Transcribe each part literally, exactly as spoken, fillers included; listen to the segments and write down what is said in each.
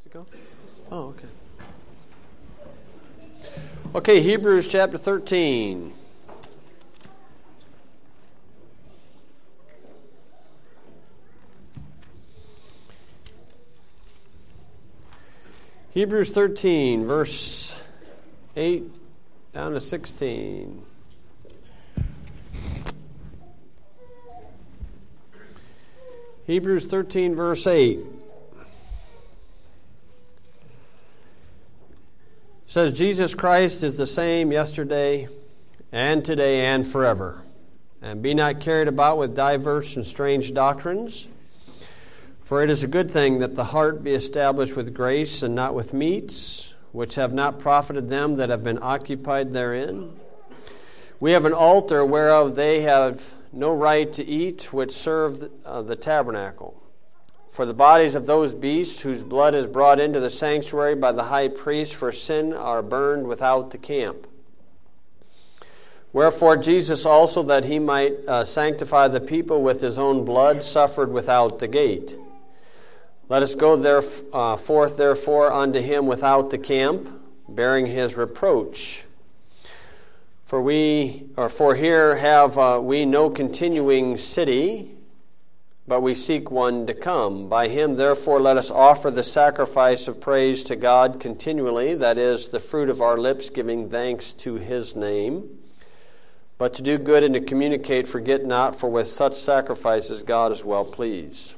Does it go? Oh, okay. Okay, Hebrews chapter thirteen. Hebrews thirteen, verse eight down to sixteen. Hebrews thirteen, verse eight. Says, Jesus Christ is the same yesterday and today and forever. And be not carried about with diverse and strange doctrines. For it is a good thing that the heart be established with grace and not with meats, which have not profited them that have been occupied therein. We have an altar whereof they have no right to eat, which serve uh, the tabernacle. For the bodies of those beasts whose blood is brought into the sanctuary by the high priest for sin are burned without the camp. Wherefore Jesus also, that he might uh, sanctify the people with his own blood, suffered without the gate. Let us go there, uh, forth therefore unto him without the camp, bearing his reproach. For we, or for here have uh, we no continuing city, but we seek one to come. By him, therefore, let us offer the sacrifice of praise to God continually, that is, the fruit of our lips, giving thanks to his name. But to do good and to communicate, forget not, for with such sacrifices God is well pleased.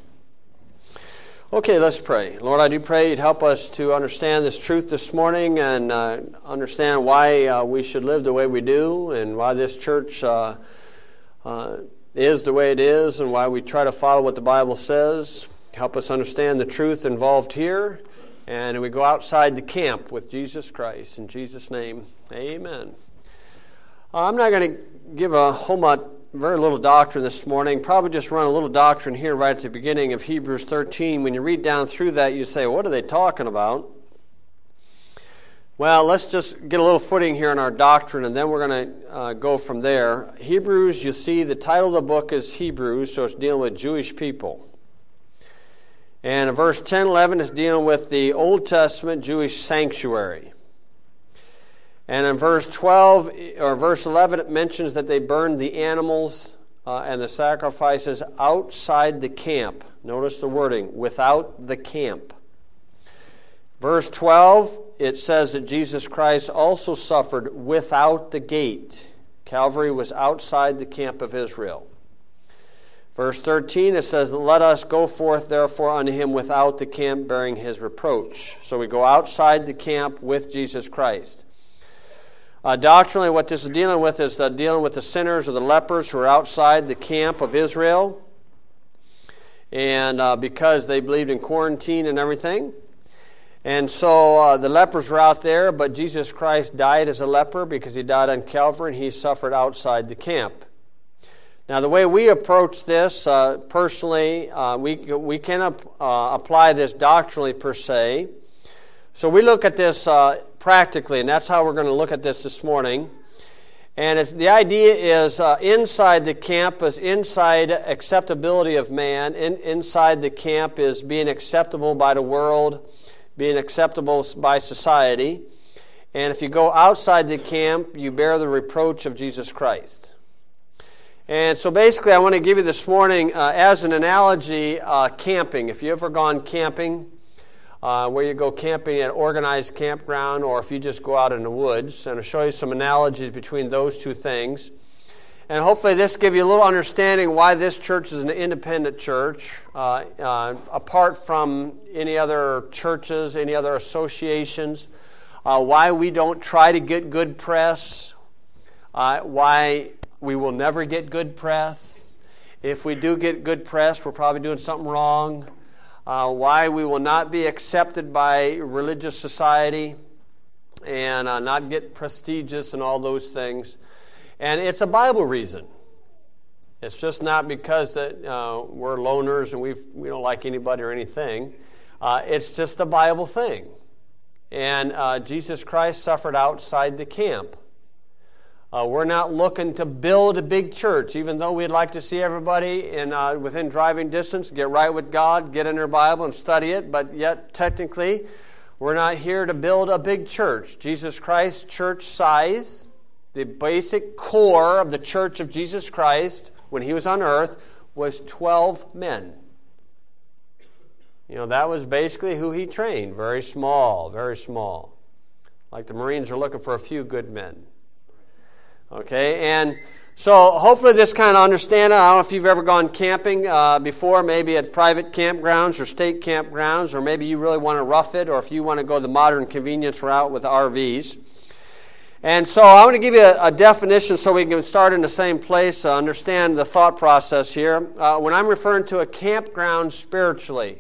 Okay, let's pray. Lord, I do pray you'd help us to understand this truth this morning and uh, understand why uh, we should live the way we do and why this church uh, uh, is the way it is and why we try to follow what the Bible says. Help us understand the truth involved here, and we go outside the camp with Jesus Christ. In Jesus' name, amen. Uh, I'm not going to give a whole much, very little doctrine this morning. Probably just run a little doctrine here right at the beginning of Hebrews thirteen. When you read down through that, you say, what are they talking about? Well, let's just get a little footing here in our doctrine, and then we're going to uh, go from there. Hebrews, you see, the title of the book is Hebrews, so it's dealing with Jewish people. And in verse ten, eleven is dealing with the Old Testament Jewish sanctuary. And in verse twelve, or verse eleven, it mentions that they burned the animals uh, and the sacrifices outside the camp. Notice the wording, without the camp. Verse twelve, it says that Jesus Christ also suffered without the gate. Calvary was outside the camp of Israel. Verse thirteen, it says, let us go forth therefore unto him without the camp, bearing his reproach. So we go outside the camp with Jesus Christ. Uh, doctrinally, what this is dealing with is the dealing with the sinners or the lepers who are outside the camp of Israel. And uh, because they believed in quarantine and everything. And so uh, the lepers were out there, but Jesus Christ died as a leper because he died on Calvary and he suffered outside the camp. Now, the way we approach this, uh, personally, uh, we, we cannot uh, apply this doctrinally per se. So we look at this uh, practically, and that's how we're going to look at this this morning. And it's, the idea is uh, inside the camp is inside acceptability of man. In, inside the camp is being acceptable by the world, being acceptable by society. And if you go outside the camp, you bear the reproach of Jesus Christ. And so basically I want to give you this morning, uh, as an analogy, uh, camping. If you've ever gone camping, uh, where you go camping at an organized campground, or if you just go out in the woods, and I'll show you some analogies between those two things. And hopefully this gives you a little understanding why this church is an independent church, uh, uh, apart from any other churches, any other associations, uh, why we don't try to get good press, uh, why we will never get good press. If we do get good press, we're probably doing something wrong. Uh, why we will not be accepted by religious society and uh, not get prestigious and all those things. And it's a Bible reason. It's just not because that uh, we're loners and we've, we don't like anybody or anything. Uh, it's just a Bible thing. And uh, Jesus Christ suffered outside the camp. Uh, we're not looking to build a big church, even though we'd like to see everybody in uh, within driving distance get right with God, get in their Bible and study it, but yet technically we're not here to build a big church. Jesus Christ's church size, the basic core of the church of Jesus Christ when he was on earth, was twelve men. You know, that was basically who he trained. Very small, very small. Like the Marines are looking for a few good men. Okay, and so hopefully this kind of understanding. I don't know if you've ever gone camping uh, before, maybe at private campgrounds or state campgrounds, or maybe you really want to rough it, or if you want to go the modern convenience route with R Vs. And so I want to give you a, a definition so we can start in the same place, uh, understand the thought process here. Uh, when I'm referring to a campground spiritually,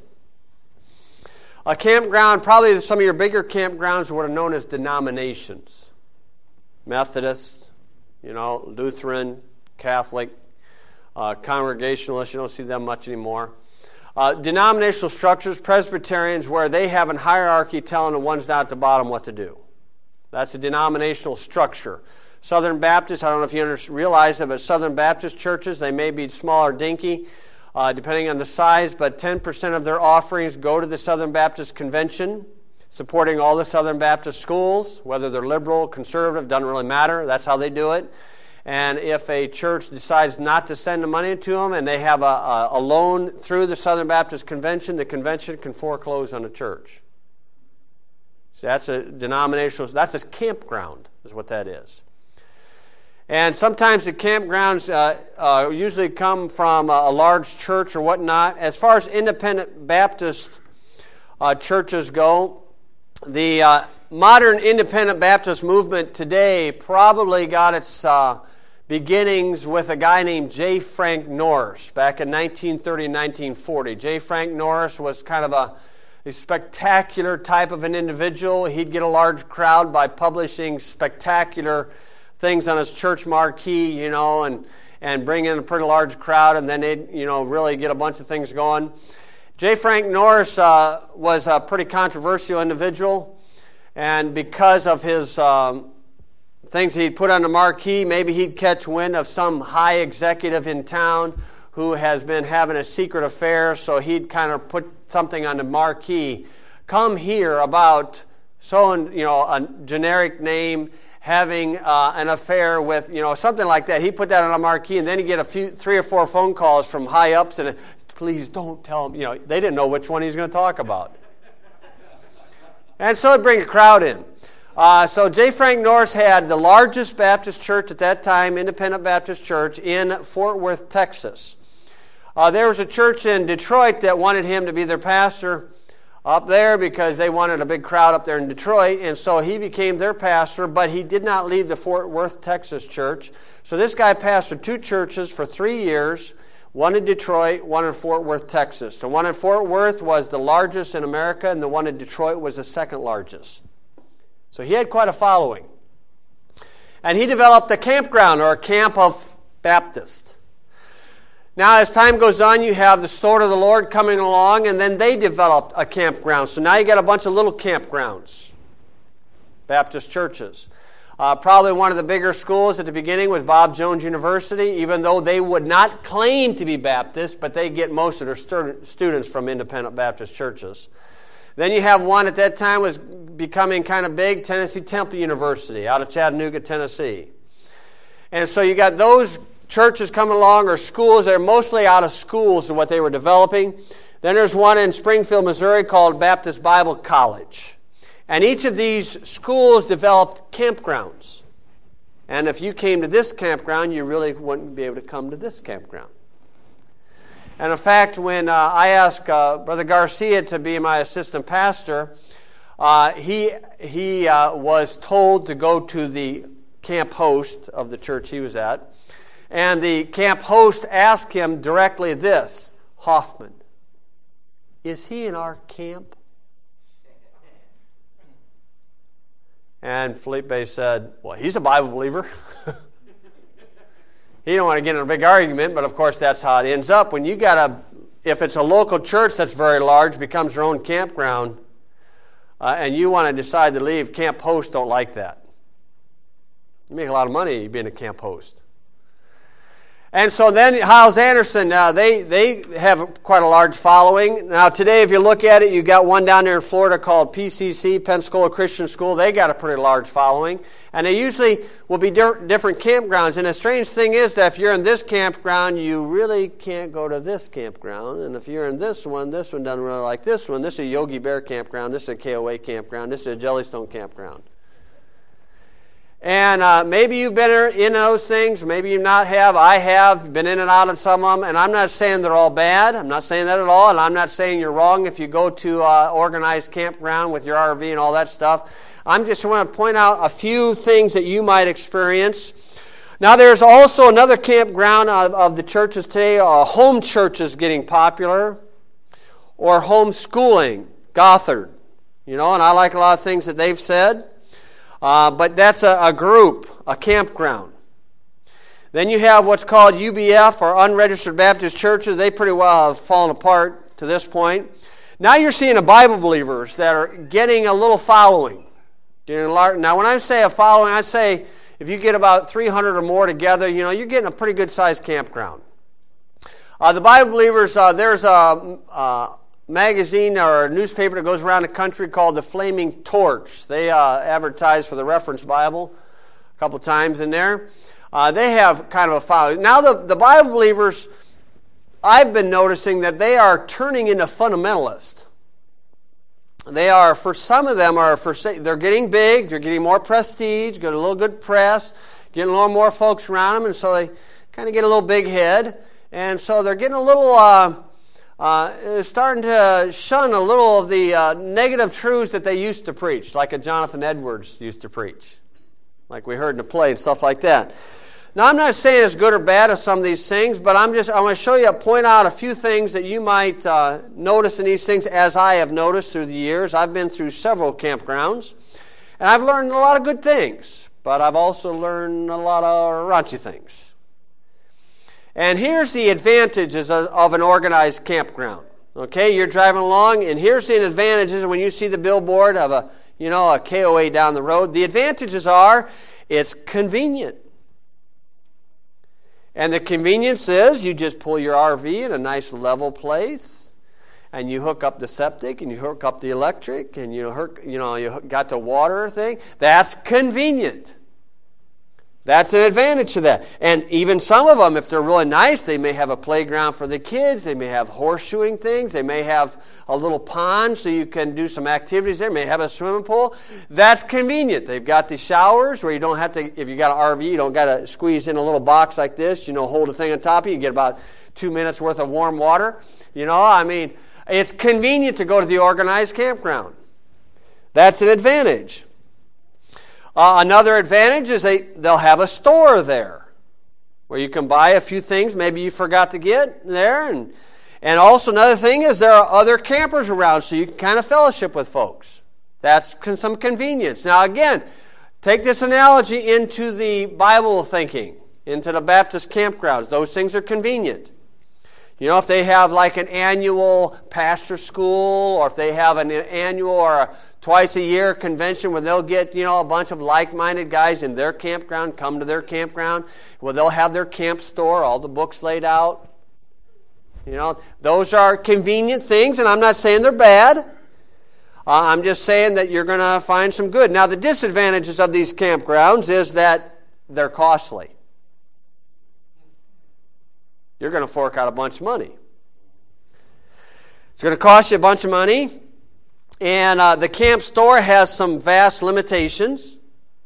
a campground, probably some of your bigger campgrounds are what are known as denominations. Methodist, you know, Lutheran, Catholic, uh, Congregationalists, you don't see them much anymore. Uh, denominational structures, Presbyterians, where they have a hierarchy telling the ones down at the bottom what to do. That's a denominational structure. Southern Baptists, I don't know if you under- realize it, but Southern Baptist churches, they may be small or dinky, uh, depending on the size, but ten percent of their offerings go to the Southern Baptist Convention, supporting all the Southern Baptist schools, whether they're liberal, conservative, doesn't really matter. That's how they do it. And if a church decides not to send the money to them and they have a, a, a loan through the Southern Baptist Convention, the convention can foreclose on the church. So that's a denominational, that's a campground is what that is. And sometimes the campgrounds uh, uh, usually come from a, a large church or whatnot. As far as independent Baptist uh, churches go, the uh, modern independent Baptist movement today probably got its uh, beginnings with a guy named J. Frank Norris back in nineteen thirty, nineteen forty. J. Frank Norris was kind of a, a spectacular type of an individual. He'd get a large crowd by publishing spectacular things on his church marquee, you know, and, and bring in a pretty large crowd, and then they'd, you know, really get a bunch of things going. J. Frank Norris uh, was a pretty controversial individual, and because of his um, things he'd put on the marquee, maybe he'd catch wind of some high executive in town who has been having a secret affair, so he'd kind of put something on the marquee. Come here about so, you know, a generic name having uh, an affair with, you know, something like that. He'd put that on a marquee, and then he'd get a few, three or four phone calls from high ups and. Please don't tell them. You know, they didn't know which one he's going to talk about. And so it'd bring a crowd in. Uh, so J. Frank Norris had the largest Baptist church at that time, Independent Baptist Church, in Fort Worth, Texas. Uh, there was a church in Detroit that wanted him to be their pastor up there because they wanted a big crowd up there in Detroit, and so he became their pastor, but he did not leave the Fort Worth, Texas church. So this guy pastored two churches for three years, one in Detroit, one in Fort Worth, Texas. The one in Fort Worth was the largest in America, and the one in Detroit was the second largest. So he had quite a following. And he developed a campground, or a camp of Baptists. Now, as time goes on, you have the Sword of the Lord coming along, and then they developed a campground. So now you got a bunch of little campgrounds, Baptist churches. Uh, probably one of the bigger schools at the beginning was Bob Jones University, even though they would not claim to be Baptist, but they get most of their stu- students from independent Baptist churches. Then you have one at that time was becoming kind of big, Tennessee Temple University out of Chattanooga, Tennessee. And so you got those churches coming along, or schools. They're mostly out of schools is what they were developing. Then there's one in Springfield, Missouri called Baptist Bible College. And each of these schools developed campgrounds. And if you came to this campground, you really wouldn't be able to come to this campground. And in fact, when uh, I asked uh, Brother Garcia to be my assistant pastor, uh, he, he uh, was told to go to the camp host of the church he was at. And the camp host asked him directly this, Hoffman, is he in our camp? And Felipe said, well, he's a Bible believer. He don't want to get in a big argument, but of course that's how it ends up. When you got a, if it's a local church that's very large, becomes your own campground, uh, and you want to decide to leave, camp hosts don't like that. You make a lot of money being a camp host. And so then Hyles Anderson, uh, they, they have quite a large following. Now today, if you look at it, you got one down there in Florida called P C C, Pensacola Christian School. They got a pretty large following. And they usually will be di- different campgrounds. And the strange thing is that if you're in this campground, you really can't go to this campground. And if you're in this one, this one doesn't really like this one. This is a Yogi Bear campground. This is a K O A campground. This is a Jellystone campground. And uh, maybe you've been in those things, maybe you not have. I have been in and out of some of them, and I'm not saying they're all bad. I'm not saying that at all, and I'm not saying you're wrong if you go to uh, organized campground with your R V and all that stuff. I'm just want to point out a few things that you might experience. Now, there's also another campground of, of the churches today. Uh, home churches getting popular, or homeschooling, Gothard. You know, and I like a lot of things that they've said. Uh, but that's a, a group, a campground. Then you have what's called U B F, or Unregistered Baptist Churches. They pretty well have fallen apart to this point. Now you're seeing a Bible believers that are getting a little following. Getting a large, now when I say a following, I say if you get about three hundred or more together, you know, you're getting a pretty good sized campground. Uh, the Bible believers, uh, there's a... Uh, magazine or a newspaper that goes around the country called the Flaming Torch. They uh, advertise for the Reference Bible a couple times in there. Uh, they have kind of a following. Now the, the Bible believers, I've been noticing that they are turning into fundamentalists. They are, for some of them, are for they're getting big, they're getting more prestige, getting a little good press, getting a little more folks around them, and so they kind of get a little big head. And so they're getting a little... Uh, Uh, starting to shun a little of the uh, negative truths that they used to preach, like a Jonathan Edwards used to preach, like we heard in the play and stuff like that. Now, I'm not saying it's good or bad of some of these things, but I'm just I want to show you, point out a few things that you might uh, notice in these things, as I have noticed through the years. I've been through several campgrounds, and I've learned a lot of good things, but I've also learned a lot of raunchy things. And here's the advantages of, of an organized campground. Okay, you're driving along, and here's the advantages when you see the billboard of a, you know, a K O A down the road. The advantages are it's convenient. And the convenience is you just pull your R V in a nice level place, and you hook up the septic, and you hook up the electric, and you hook, you know, you got the water thing. That's convenient. That's an advantage to that. And even some of them, if they're really nice, they may have a playground for the kids. They may have horseshoeing things. They may have a little pond so you can do some activities there. They may have a swimming pool. That's convenient. They've got the showers where you don't have to, if you got an R V, you don't got to squeeze in a little box like this, you know, hold a thing on top of you. You get about two minutes worth of warm water. You know, I mean, it's convenient to go to the organized campground. That's an advantage. Uh, another advantage is they, they'll have a store there where you can buy a few things maybe you forgot to get there. And, and also another thing is there are other campers around, so you can kind of fellowship with folks. That's some convenience. Now again, take this analogy into the Bible thinking, into the Baptist campgrounds. Those things are convenient. You know, if they have like an annual pastor school, or if they have an annual or a twice a year convention where they'll get, you know, a bunch of like-minded guys in their campground, come to their campground, where they'll have their camp store, all the books laid out. You know, those are convenient things, and I'm not saying they're bad. Uh, I'm just saying that you're going to find some good. Now, the disadvantages of these campgrounds is that they're costly. You're going to fork out a bunch of money. It's going to cost you a bunch of money. And uh, the camp store has some vast limitations.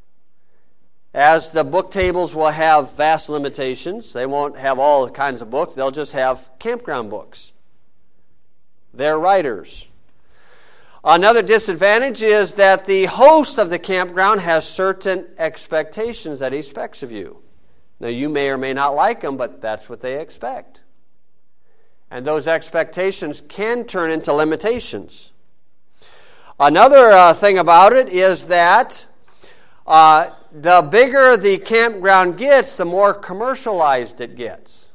As the book tables will have vast limitations. They won't have all kinds of books. They'll just have campground books. They're writers. Another disadvantage is that the host of the campground has certain expectations that he expects of you. Now, you may or may not like them, but that's what they expect. And those expectations can turn into limitations. Another uh, thing about it is that uh, the bigger the campground gets, the more commercialized it gets.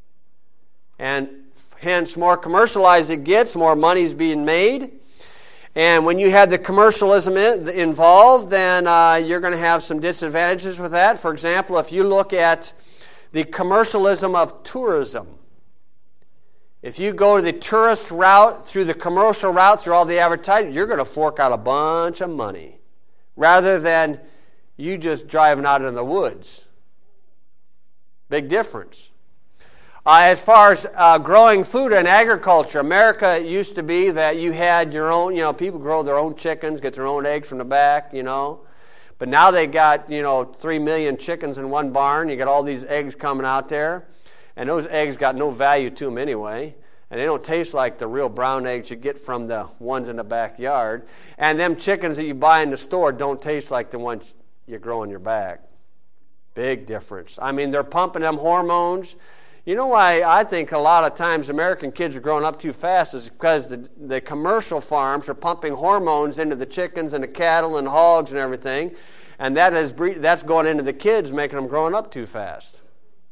And hence, more commercialized it gets, more money's being made. And when you have the commercialism involved, then uh, you're going to have some disadvantages with that. For example, if you look at the commercialism of tourism, if you go to the tourist route through the commercial route through all the advertising, you're going to fork out a bunch of money rather than you just driving out in the woods. Big difference. Uh, as far as uh, growing food and agriculture, America used to be that you had your own, you know, people grow their own chickens, get their own eggs from the back, you know. But now they got, you know, three million chickens in one barn. You got all these eggs coming out there. And those eggs got no value to them anyway. And they don't taste like the real brown eggs you get from the ones in the backyard. And them chickens that you buy in the store don't taste like the ones you grow in your back. Big difference. I mean, they're pumping them hormones. You know why I think a lot of times American kids are growing up too fast is because the, the commercial farms are pumping hormones into the chickens and the cattle and hogs and everything, and that is that's going into the kids, making them growing up too fast.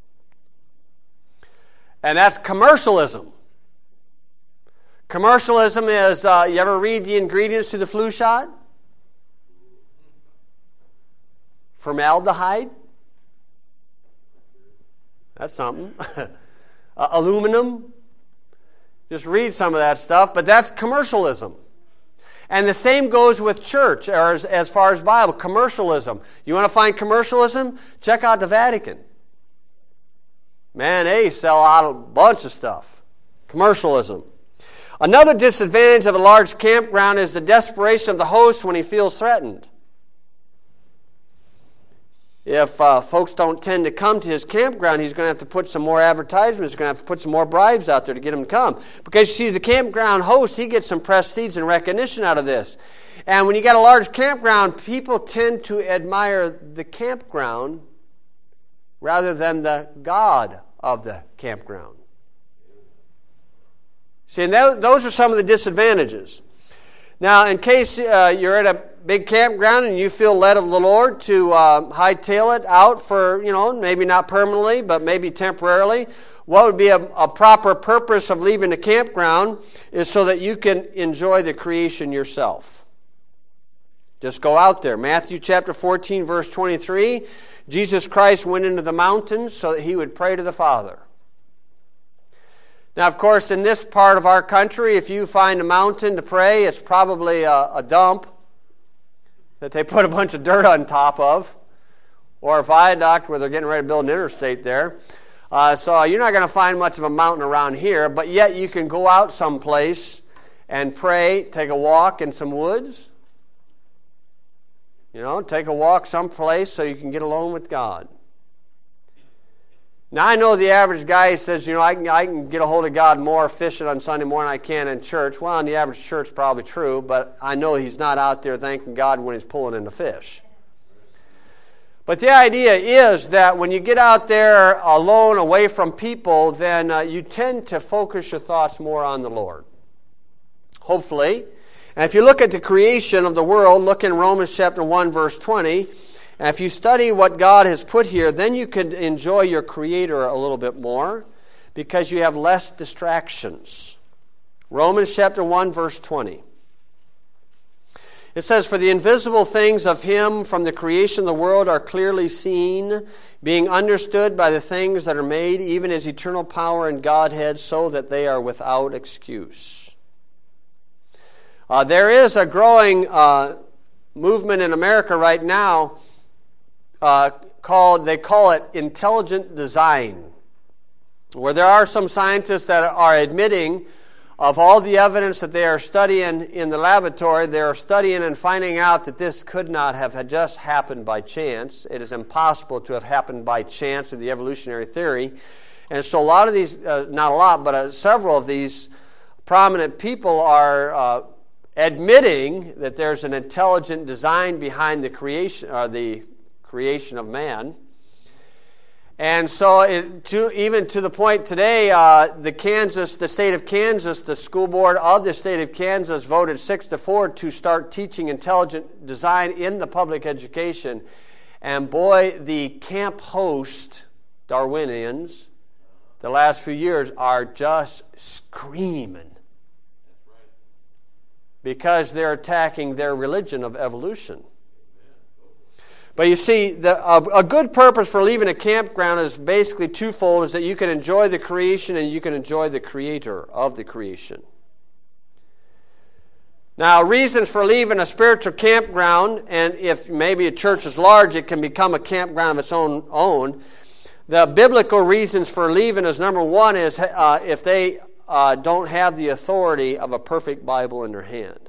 And that's commercialism. Commercialism is, uh, you ever read the ingredients to the flu shot? Formaldehyde. That's something. uh, aluminum. Just read some of that stuff, but that's commercialism. And the same goes with church, or as, as far as Bible, commercialism. You want to find commercialism? Check out the Vatican. Man, they sell out a bunch of stuff. Commercialism. Another disadvantage of a large campground is the desperation of the host when he feels threatened. If uh, folks don't tend to come to his campground, he's going to have to put some more advertisements. He's going to have to put some more bribes out there to get them to come. Because, you see, the campground host, he gets some prestige and recognition out of this. And when you got a large campground, people tend to admire the campground rather than the God of the campground. See, and that, those are some of the disadvantages. Now, in case uh, you're at a big campground and you feel led of the Lord to uh, hightail it out for, you know, maybe not permanently, but maybe temporarily, what would be a, a proper purpose of leaving the campground is so that you can enjoy the creation yourself. Just go out there. Matthew chapter fourteen, verse twenty-three, Jesus Christ went into the mountains so that he would pray to the Father. Now, of course, in this part of our country, if you find a mountain to pray, it's probably a, a dump that they put a bunch of dirt on top of, or a viaduct where they're getting ready to build an interstate there. Uh, so you're not going to find much of a mountain around here, but yet you can go out someplace and pray, take a walk in some woods. You know, take a walk someplace so you can get alone with God. Now, I know the average guy says, you know, I can, I can get a hold of God more fishing on Sunday morning than I can in church. Well, in the average church, probably true, but I know he's not out there thanking God when he's pulling in the fish. But the idea is that when you get out there alone, away from people, then uh, you tend to focus your thoughts more on the Lord. Hopefully. And if you look at the creation of the world, look in Romans chapter one, verse twenty, and if you study what God has put here, then you can enjoy your Creator a little bit more because you have less distractions. Romans chapter one, verse twenty. It says, "For the invisible things of Him from the creation of the world are clearly seen, being understood by the things that are made, even His eternal power and Godhead, so that they are without excuse." Uh, there is a growing uh, movement in America right now uh, called, they call it intelligent design, where there are some scientists that are admitting of all the evidence that they are studying in the laboratory, they are studying and finding out that this could not have just happened by chance. It is impossible to have happened by chance of the evolutionary theory. And so a lot of these, uh, not a lot, but uh, several of these prominent people are uh, admitting that there's an intelligent design behind the creation, or the creation of man. And so, it, to, even to the point today, uh, the Kansas, the state of Kansas, the school board of the state of Kansas voted six to four to start teaching intelligent design in the public education. And boy, the camp host Darwinians, the last few years, are just screaming because they're attacking their religion of evolution. But you see, the, a, a good purpose for leaving a campground is basically twofold, is that you can enjoy the creation and you can enjoy the creator of the creation. Now, reasons for leaving a spiritual campground, and if maybe a church is large, it can become a campground of its own. own. The biblical reasons for leaving is, number one, is uh, if they uh, don't have the authority of a perfect Bible in their hand.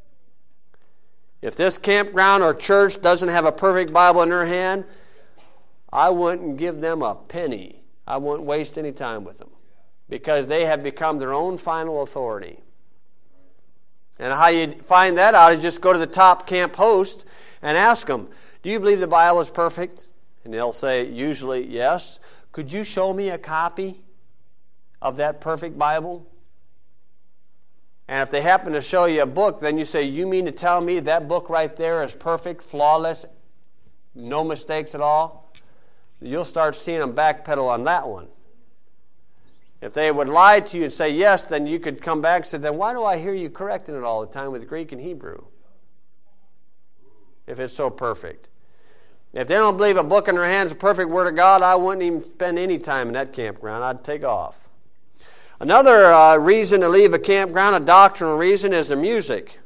If this campground or church doesn't have a perfect Bible in their hand, I wouldn't give them a penny. I wouldn't waste any time with them, because they have become their own final authority. And how you find that out is just go to the top camp host and ask them, do you believe the Bible is perfect? And they'll say, usually, yes. Could you show me a copy of that perfect Bible? And if they happen to show you a book, then you say, you mean to tell me that book right there is perfect, flawless, no mistakes at all? You'll start seeing them backpedal on that one. If they would lie to you and say yes, then you could come back and say, then why do I hear you correcting it all the time with Greek and Hebrew? If it's so perfect. If they don't believe a book in their hands is a perfect Word of God, I wouldn't even spend any time in that campground. I'd take off. Another uh, reason to leave a campground, a doctrinal reason, is the music.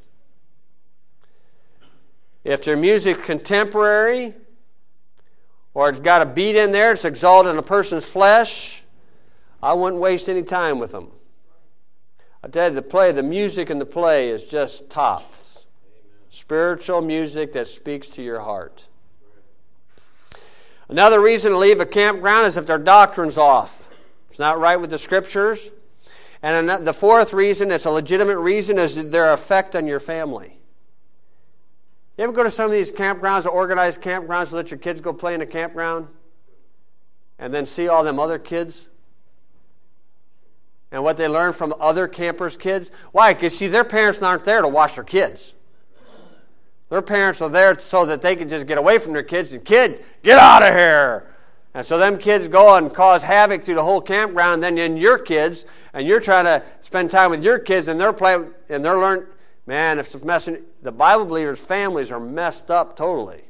If their music contemporary, or it's got a beat in there, it's exalting a person's flesh, I wouldn't waste any time with them. I tell you, the play, the music in the play is just tops. Spiritual music that speaks to your heart. Another reason to leave a campground is if their doctrine's off. It's not right with the Scriptures. And the fourth reason, it's a legitimate reason, is their effect on your family. You ever go to some of these campgrounds, or organized campgrounds, to let your kids go play in a campground and then see all them other kids? And what they learn from other campers' kids? Why? Because, see, their parents aren't there to watch their kids. Their parents are there so that they can just get away from their kids and, kid, get out of here. And so them kids go and cause havoc through the whole campground, and then in your kids, and you're trying to spend time with your kids, and they're playing, and they're learning. Man, if it's messing, the Bible believers' families are messed up totally.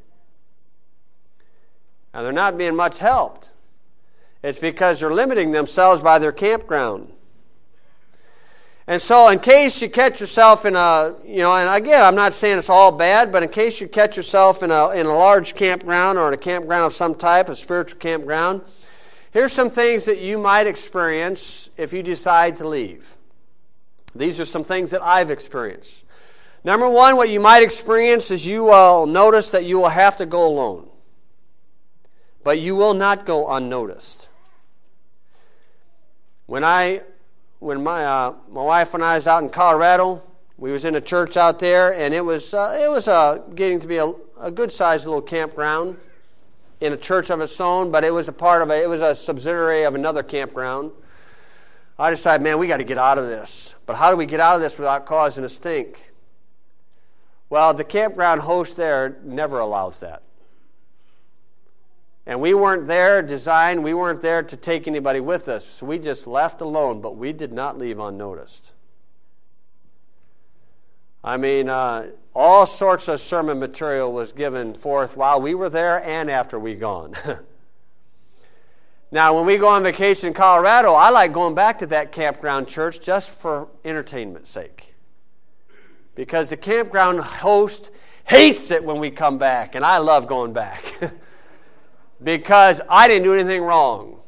And they're not being much helped. It's because they're limiting themselves by their campground. And so in case you catch yourself in a, you know, and again, I'm not saying it's all bad, but in case you catch yourself in a in a large campground or in a campground of some type, a spiritual campground, here's some things that you might experience if you decide to leave. These are some things that I've experienced. Number one, what you might experience is you will notice that you will have to go alone. But you will not go unnoticed. When I... When my uh, my wife and I was out in Colorado, we was in a church out there, and it was uh, it was uh, getting to be a, a good-sized little campground in a church of its own, but it was a part of a, it was a subsidiary of another campground. I decided, man, we got to get out of this. But how do we get out of this without causing a stink? Well, the campground host there never allows that. And we weren't there designed, we weren't there to take anybody with us. So we just left alone, but we did not leave unnoticed. I mean, uh, all sorts of sermon material was given forth while we were there and after we gone. Now, when we go on vacation in Colorado, I like going back to that campground church just for entertainment's sake. Because the campground host hates it when we come back, and I love going back. Because I didn't do anything wrong.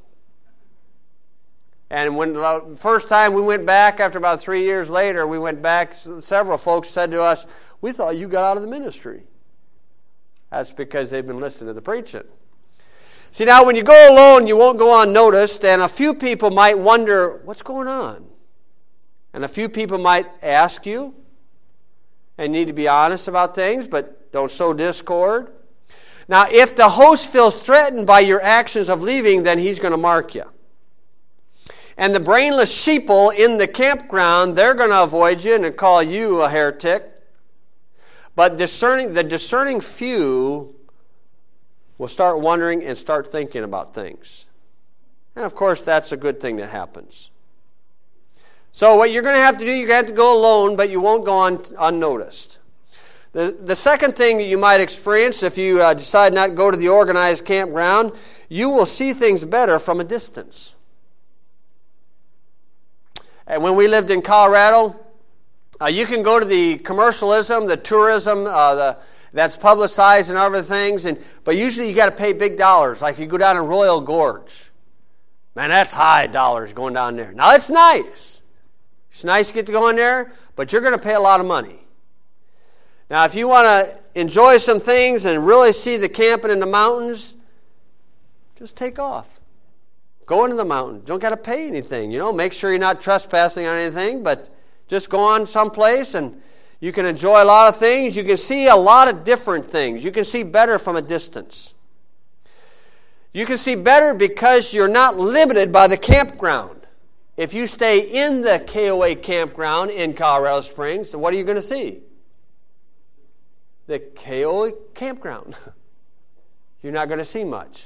And when the first time we went back, after about three years later, we went back, several folks said to us, we thought you got out of the ministry. That's because they've been listening to the preaching. See, now when you go alone, you won't go unnoticed, and a few people might wonder, what's going on? And a few people might ask you, and need to be honest about things, but don't sow discord. Now, if the host feels threatened by your actions of leaving, then he's going to mark you. And the brainless sheeple in the campground, they're going to avoid you and call you a heretic. But discerning, the discerning few will start wondering and start thinking about things. And, of course, that's a good thing that happens. So what you're going to have to do, you're going to have to go alone, but you won't go on unnoticed. The, the second thing that you might experience if you uh, decide not to go to the organized campground, you will see things better from a distance. And when we lived in Colorado, uh, you can go to the commercialism, the tourism, uh, the that's publicized and other things, and but usually you got to pay big dollars. Like you go down to Royal Gorge. Man, that's high dollars going down there. Now, it's nice. It's nice to get to go in there, but you're going to pay a lot of money. Now, if you want to enjoy some things and really see the camping in the mountains, just take off. Go into the mountain. Don't got to pay anything. You know, make sure you're not trespassing on anything, but just go on someplace and you can enjoy a lot of things. You can see a lot of different things. You can see better from a distance. You can see better because you're not limited by the campground. If you stay in the K O A campground in Colorado Springs, what are you going to see? The K O A campground. You're not going to see much.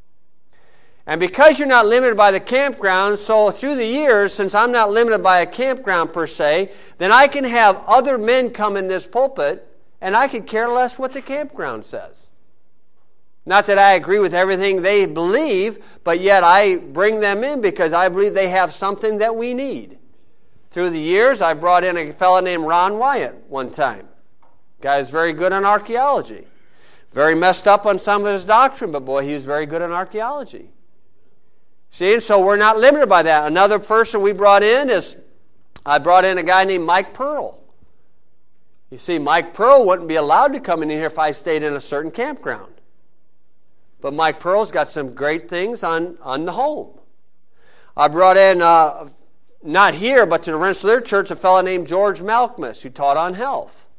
And because you're not limited by the campground, so through the years, since I'm not limited by a campground per se, then I can have other men come in this pulpit and I could care less what the campground says. Not that I agree with everything they believe, but yet I bring them in because I believe they have something that we need. Through the years, I brought in a fellow named Ron Wyatt one time. Guy's very good on archaeology. Very messed up on some of his doctrine, but boy, he was very good on archaeology. See, and so we're not limited by that. Another person we brought in is, I brought in a guy named Mike Pearl. You see, Mike Pearl wouldn't be allowed to come in here if I stayed in a certain campground. But Mike Pearl's got some great things on, on the home. I brought in, uh, not here, but to the Rensselaer Church, a fellow named George Malkmus, who taught on health.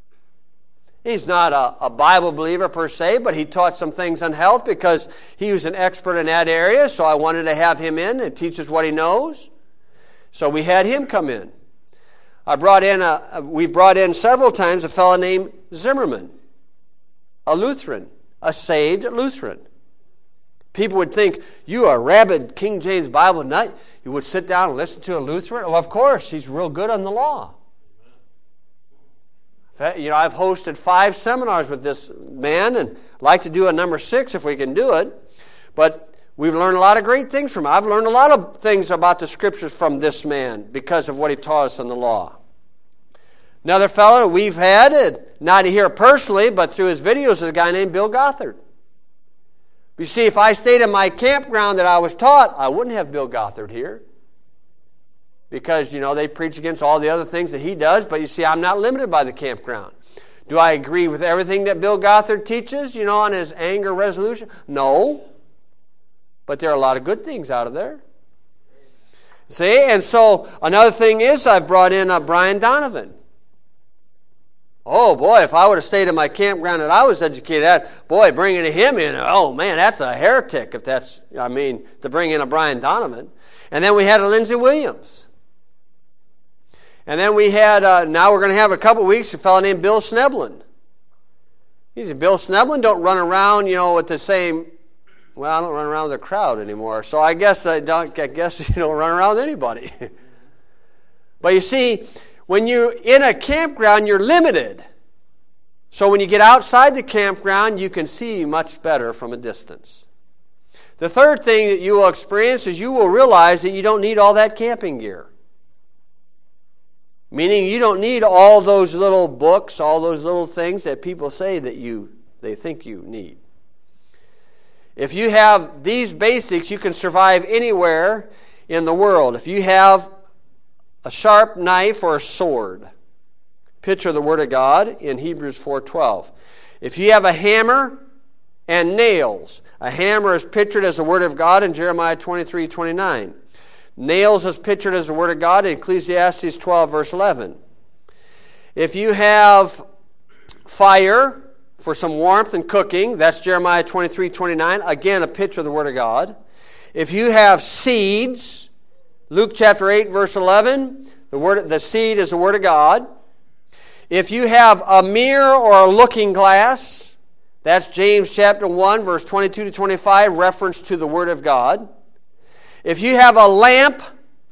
He's not a, a Bible believer per se, but he taught some things on health because he was an expert in that area, so I wanted to have him in and teach us what he knows. So we had him come in. I brought in, a, we've brought in several times a fellow named Zimmerman, a Lutheran. A saved Lutheran. People would think, you are a rabid King James Bible nut. You would sit down and listen to a Lutheran? Well, of course, he's real good on the law. You know, I've hosted five seminars with this man and like to do a number six if we can do it. But we've learned a lot of great things from him. I've learned a lot of things about the Scriptures from this man because of what he taught us on the law. Another fellow we've had, not here personally, but through his videos, is a guy named Bill Gothard. You see, if I stayed in my campground that I was taught, I wouldn't have Bill Gothard here. Because, you know, they preach against all the other things that he does, but you see, I'm not limited by the campground. Do I agree with everything that Bill Gothard teaches, you know, on his anger resolution? No. But there are a lot of good things out of there. See, and so another thing is I've brought in uh, Brian Donovan. Oh, boy, if I would have stayed in my campground that I was educated at, boy, bringing him in, oh, man, that's a heretic if that's, I mean, to bring in a Brian Donovan. And then we had a Lindsey Williams. And then we had, uh, now we're going to have a couple weeks, a fellow named Bill Sneblin. He said, Bill Sneblin don't run around, you know, with the same, well, I don't run around with a crowd anymore. So I guess I don't, I guess you don't run around with anybody. But you see, when you're in a campground, you're limited. So when you get outside the campground, you can see much better from a distance. The third thing that you will experience is you will realize that you don't need all that camping gear. Meaning you don't need all those little books, all those little things that people say that you they think you need. If you have these basics, you can survive anywhere in the world. If you have a sharp knife or a sword, picture the Word of God in Hebrews four twelve. If you have a hammer and nails, a hammer is pictured as the Word of God in Jeremiah twenty-three twenty-nine. Nails is pictured as the Word of God in Ecclesiastes twelve verse eleven. If you have fire for some warmth and cooking, that's Jeremiah twenty-three twenty-nine, again a picture of the Word of God. If you have seeds, Luke chapter eight verse eleven, the word the seed is the Word of God. If you have a mirror or a looking glass, that's James chapter one verse twenty-two to twenty-five, reference to the Word of God. If you have a lamp,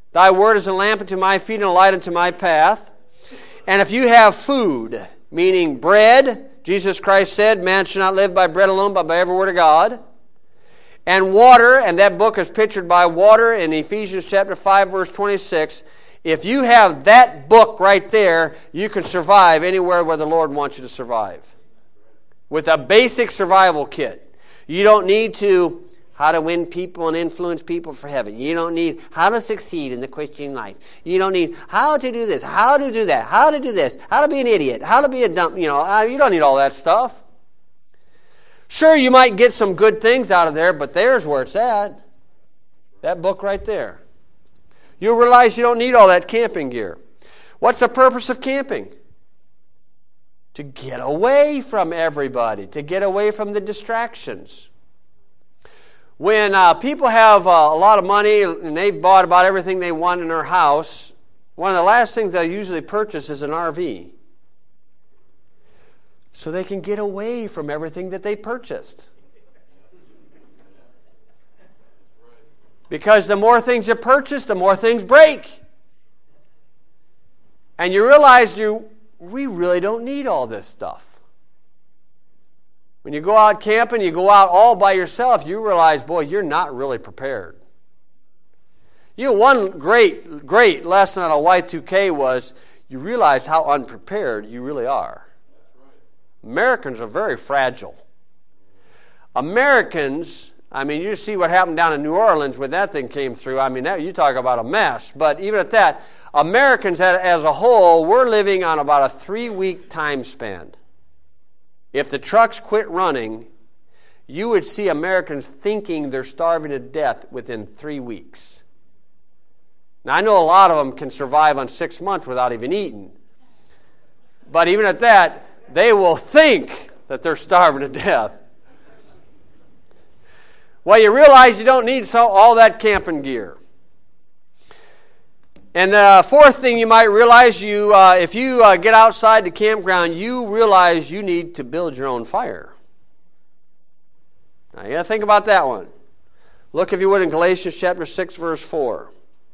Thy word is a lamp unto my feet and a light unto my path. And if you have food, meaning bread, Jesus Christ said, man shall not live by bread alone, but by every word of God. And water, and that book is pictured by water in Ephesians chapter five, verse twenty-six. If you have that book right there, you can survive anywhere where the Lord wants you to survive. With a basic survival kit. You don't need to how to win people and influence people for heaven. You don't need how to succeed in the Christian life. You don't need how to do this, how to do that, how to do this, how to be an idiot, how to be a dumb, you know, you don't need all that stuff. Sure, you might get some good things out of there, but there's where it's at. That book right there. You'll realize you don't need all that camping gear. What's the purpose of camping? To get away from everybody, to get away from the distractions. When uh, people have uh, a lot of money and they've bought about everything they want in their house, one of the last things they'll usually purchase is an R V. So they can get away from everything that they purchased. Because the more things you purchase, the more things break. And you realize you we really don't need all this stuff. When you go out camping, you go out all by yourself, you realize, boy, you're not really prepared. You know, one great, great lesson on a Y two K was you realize how unprepared you really are. Americans are very fragile. Americans, I mean, you see what happened down in New Orleans when that thing came through. I mean, that, you talk about a mess. But even at that, Americans as a whole, we're living on about a three-week time span. If the trucks quit running, you would see Americans thinking they're starving to death within three weeks. Now, I know a lot of them can survive on six months without even eating. But even at that, they will think that they're starving to death. Well, you realize you don't need so, all that camping gear. And the fourth thing you might realize, you uh, if you uh, get outside the campground, you realize you need to build your own fire. Now, you got to think about that one. Look, if you would, in Galatians chapter six, verse four.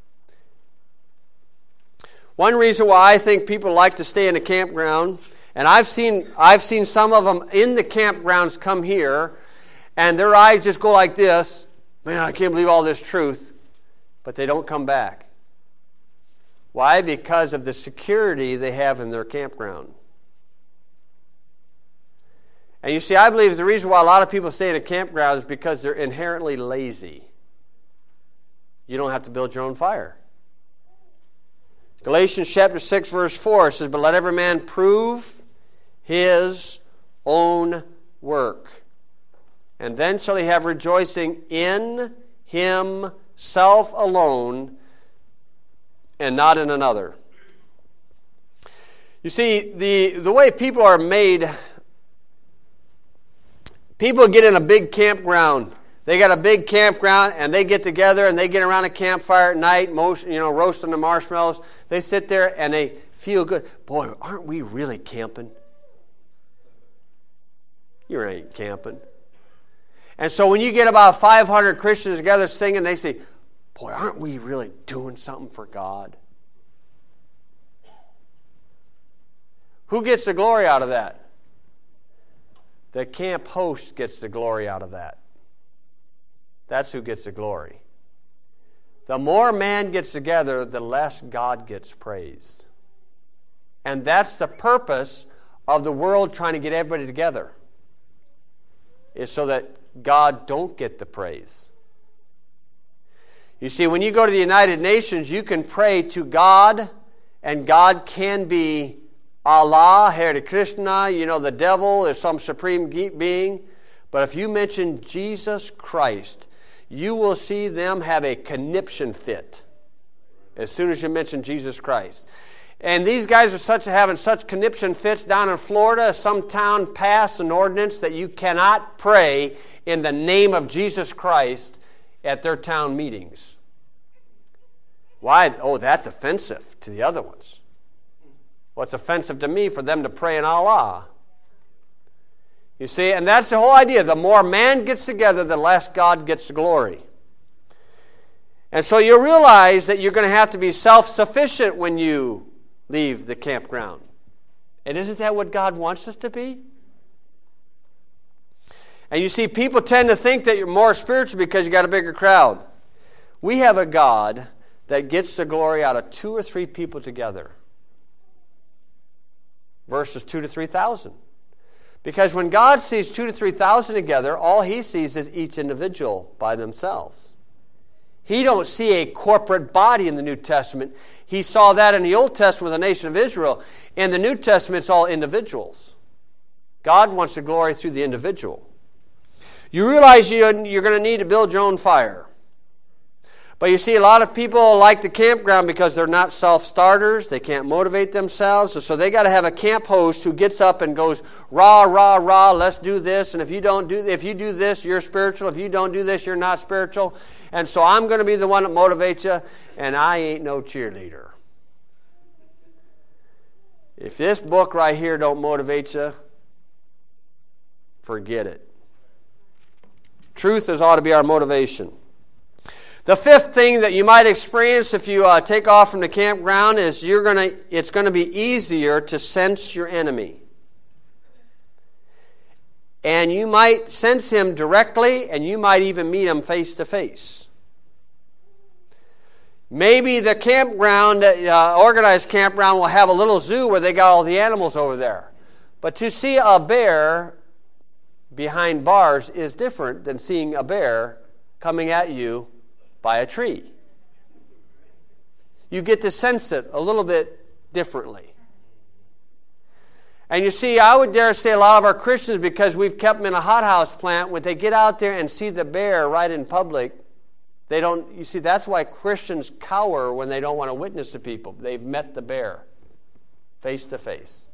One reason why I think people like to stay in a campground, and I've seen I've seen some of them in the campgrounds come here, and their eyes just go like this. Man, I can't believe all this truth. But they don't come back. Why? Because of the security they have in their campground. And you see, I believe the reason why a lot of people stay in a campground is because they're inherently lazy. You don't have to build your own fire. Galatians chapter six, verse four says, but let every man prove his own work. And then shall he have rejoicing in himself alone, and not in another. You see, the, the way people are made, people get in a big campground. They got a big campground, and they get together, and they get around a campfire at night, most, you know, roasting the marshmallows. They sit there, and they feel good. Boy, aren't we really camping? You ain't camping. And so when you get about five hundred Christians together singing, they say, boy, aren't we really doing something for God? Who gets the glory out of that? The camp host gets the glory out of that. That's who gets the glory. The more man gets together, the less God gets praised. And that's the purpose of the world trying to get everybody together, is so that God don't get the praise. You see, when you go to the United Nations, you can pray to God, and God can be Allah, Hare Krishna, you know, the devil is some supreme being. But if you mention Jesus Christ, you will see them have a conniption fit as soon as you mention Jesus Christ. And these guys are such having such conniption fits down in Florida. Some town passed an ordinance that you cannot pray in the name of Jesus Christ at their town meetings. Why? Oh, that's offensive to the other ones. What's offensive to me for them to pray in Allah? You see, and that's the whole idea. The more man gets together, the less God gets the glory. And so you'll realize that you're going to have to be self-sufficient when you leave the campground. And isn't that what God wants us to be? And you see, people tend to think that you're more spiritual because you got a bigger crowd. We have a God that gets the glory out of two or three people together versus two to three thousand. Because when God sees two to three thousand together, all he sees is each individual by themselves. He don't see a corporate body in the New Testament. He saw that in the Old Testament with the nation of Israel. In the New Testament, it's all individuals. God wants the glory through the individual. You realize you're going to need to build your own fire. But you see, a lot of people like the campground because they're not self-starters. They can't motivate themselves. So they got to have a camp host who gets up and goes, rah, rah, rah, let's do this. And if you don't do, if you do this, you're spiritual. If you don't do this, you're not spiritual. And so I'm going to be the one that motivates you, and I ain't no cheerleader. If this book right here don't motivate you, forget it. Truth is ought to be our motivation. The fifth thing that you might experience if you uh, take off from the campground is you're gonna. It's going to be easier to sense your enemy. And you might sense him directly, and you might even meet him face to face. Maybe the campground, uh, organized campground, will have a little zoo where they got all the animals over there. But to see a bear behind bars is different than seeing a bear coming at you by a tree. You get to sense it a little bit differently. And you see, I would dare say a lot of our Christians, because we've kept them in a hothouse plant, when they get out there and see the bear right in public, they don't, you see, that's why Christians cower when they don't want to witness to people. They've met the bear face to face.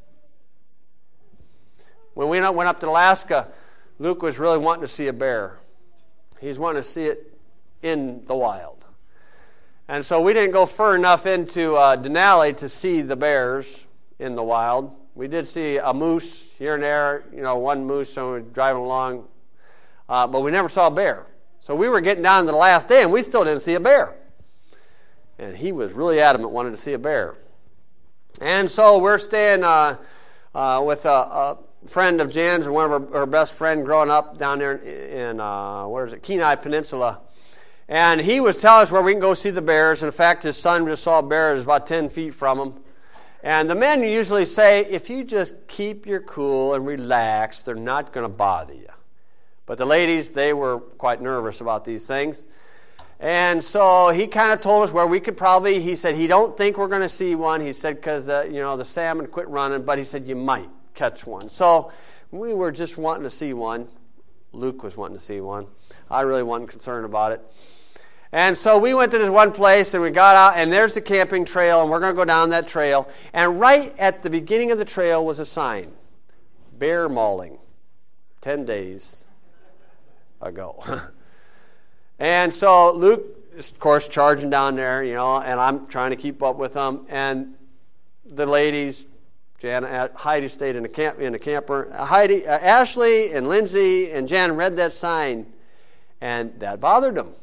When we went up to Alaska, Luke was really wanting to see a bear. He's wanting to see it in the wild. And so we didn't go far enough into uh, Denali to see the bears in the wild. We did see a moose here and there, you know, one moose, so we were driving along. Uh, but we never saw a bear. So we were getting down to the last day, and we still didn't see a bear. And he was really adamant, wanted to see a bear. And so we're staying uh, uh, with a, a friend of Jan's, one of her, her best friend growing up down there in, uh, where is it, Kenai Peninsula. And he was telling us where we can go see the bears. And in fact, his son just saw a bear that was about ten feet from him. And the men usually say, if you just keep your cool and relax, they're not going to bother you. But the ladies, they were quite nervous about these things. And so he kind of told us where we could probably, he said, he don't think we're going to see one. He said, because, uh, you know, the salmon quit running. But he said, you might catch one. So we were just wanting to see one. Luke was wanting to see one. I really wasn't concerned about it. And so we went to this one place, and we got out, and there's the camping trail, and we're going to go down that trail. And right at the beginning of the trail was a sign, bear mauling, ten days ago. And so Luke is, of course, charging down there, you know, and I'm trying to keep up with them. And the ladies, Jan, Heidi stayed in the camp in the camper. Heidi, uh, Ashley, and Lindsay, and Jan read that sign, and that bothered them.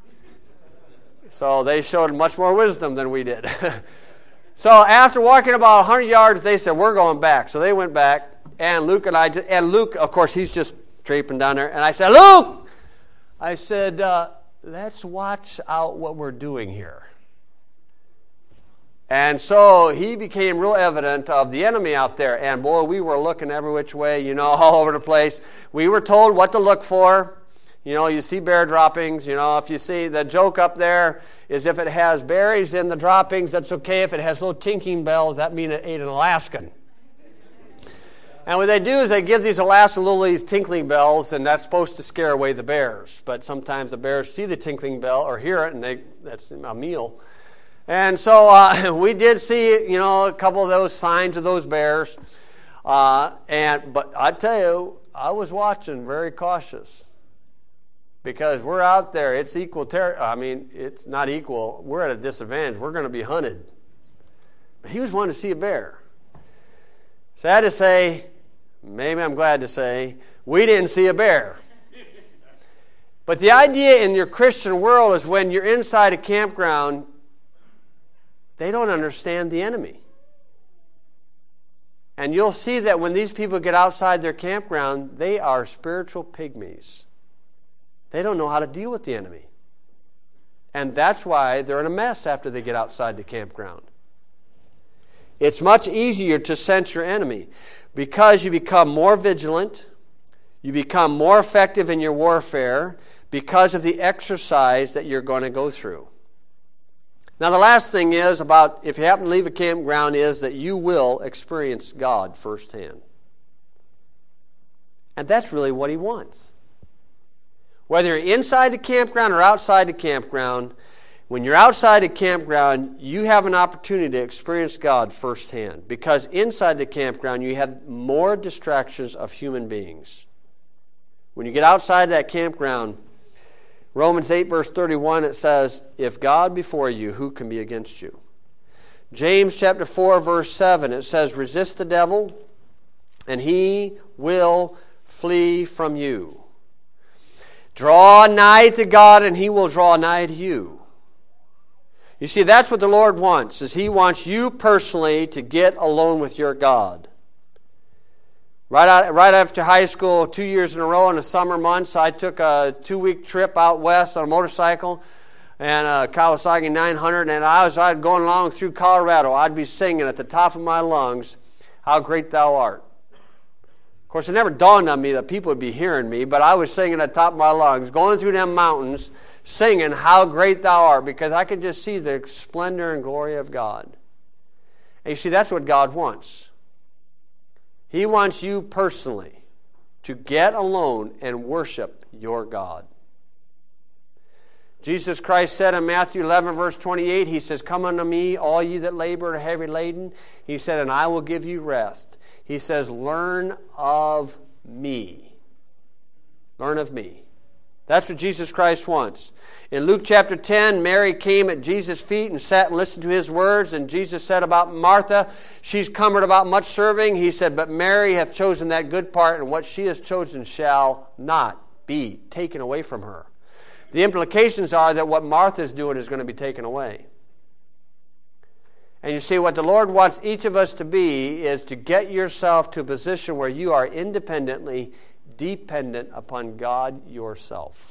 So they showed much more wisdom than we did. So after walking about one hundred yards, they said, we're going back. So they went back, and Luke and I, and Luke, of course, he's just draping down there. And I said, Luke! I said, uh, let's watch out what we're doing here. And so he became real evident of the enemy out there. And boy, we were looking every which way, you know, all over the place. We were told what to look for. You know, you see bear droppings. You know, if you see the joke up there is if it has berries in the droppings, that's okay. If it has little tinkling bells, that means it ate an Alaskan. And what they do is they give these Alaskan little these tinkling bells, and that's supposed to scare away the bears. But sometimes the bears see the tinkling bell or hear it, and they that's a meal. And so uh, we did see, you know, a couple of those signs of those bears. Uh, and but I tell you, I was watching, very cautious. Because we're out there, it's equal ter- I mean, it's not equal. We're at a disadvantage. We're going to be hunted. But he was wanting to see a bear. Sad to say, maybe I'm glad to say, we didn't see a bear. But the idea in your Christian world is when you're inside a campground, they don't understand the enemy. And you'll see that when these people get outside their campground, they are spiritual pygmies. They don't know how to deal with the enemy. And that's why they're in a mess after they get outside the campground. It's much easier to sense your enemy because you become more vigilant, you become more effective in your warfare because of the exercise that you're going to go through. Now, the last thing is about if you happen to leave a campground is that you will experience God firsthand. And that's really what He wants. Whether you're inside the campground or outside the campground, when you're outside the campground, you have an opportunity to experience God firsthand. Because inside the campground, you have more distractions of human beings. When you get outside that campground, Romans eight verse thirty-one, it says, if God be for you, who can be against you? James chapter four verse seven, it says, resist the devil, and he will flee from you. Draw nigh to God, and He will draw nigh to you. You see, that's what the Lord wants, is He wants you personally to get alone with your God. Right, out, right after high school, two years in a row in the summer months, I took a two-week trip out west on a motorcycle and a Kawasaki nine hundred, and I was I'd going along through Colorado. I'd be singing at the top of my lungs, how great Thou art. Of course, it never dawned on me that people would be hearing me, but I was singing at the top of my lungs, going through them mountains, singing, how great Thou art, because I could just see the splendor and glory of God. And you see, that's what God wants. He wants you personally to get alone and worship your God. Jesus Christ said in Matthew eleven, verse twenty-eight, He says, come unto me, all ye that labor and are heavy laden. He said, and I will give you rest. He says, learn of me. Learn of me. That's what Jesus Christ wants. In Luke chapter ten, Mary came at Jesus' feet and sat and listened to His words. And Jesus said about Martha, she's cumbered about much serving. He said, but Mary hath chosen that good part, and what she has chosen shall not be taken away from her. The implications are that what Martha's doing is going to be taken away. And you see, what the Lord wants each of us to be is to get yourself to a position where you are independently dependent upon God yourself.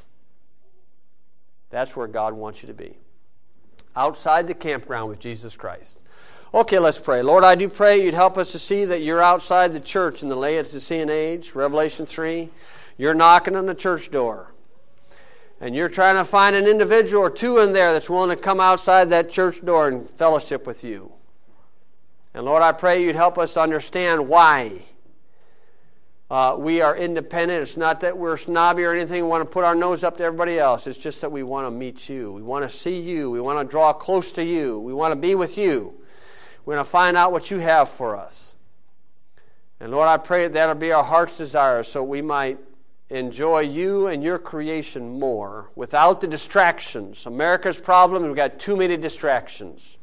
That's where God wants you to be. Outside the campground with Jesus Christ. Okay, let's pray. Lord, I do pray You'd help us to see that You're outside the church in the Laodicean age. Revelation three. You're knocking on the church door. And You're trying to find an individual or two in there that's willing to come outside that church door and fellowship with You. And Lord, I pray You'd help us to understand why uh, we are independent. It's not that we're snobby or anything. We want to put our nose up to everybody else. It's just that we want to meet You. We want to see You. We want to draw close to You. We want to be with You. We want to find out what You have for us. And Lord, I pray that that'll be our heart's desire so we might enjoy You and Your creation more without the distractions. America's problem, we've got too many distractions.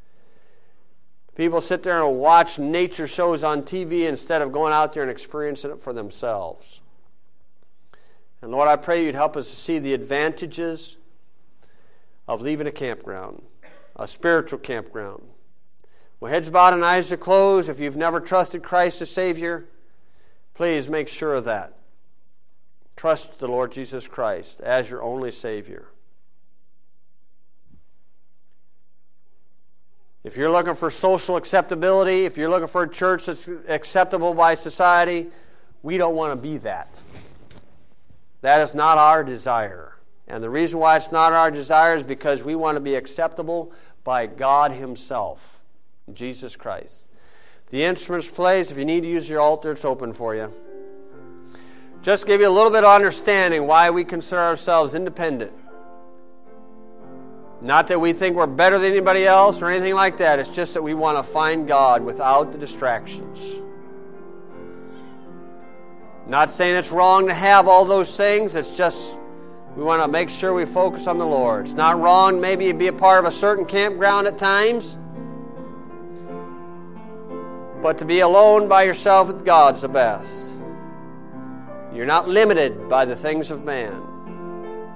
People sit there and watch nature shows on T V instead of going out there and experiencing it for themselves. And Lord, I pray You'd help us to see the advantages of leaving a campground, a spiritual campground. With heads bowed and eyes are closed, if you've never trusted Christ as Savior, please make sure of that. Trust the Lord Jesus Christ as your only Savior. If you're looking for social acceptability, if you're looking for a church that's acceptable by society, we don't want to be that. That is not our desire. And the reason why it's not our desire is because we want to be acceptable by God Himself, Jesus Christ. The instrument's placed. If you need to use your altar, it's open for you. Just give you a little bit of understanding why we consider ourselves independent. Not that we think we're better than anybody else or anything like that. It's just that we want to find God without the distractions. Not saying it's wrong to have all those things. It's just we want to make sure we focus on the Lord. It's not wrong maybe to be a part of a certain campground at times. But to be alone by yourself with God's the best. You're not limited by the things of man.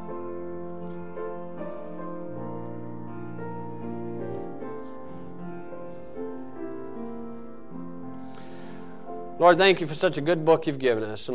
Lord, thank you for such a good book you've given us.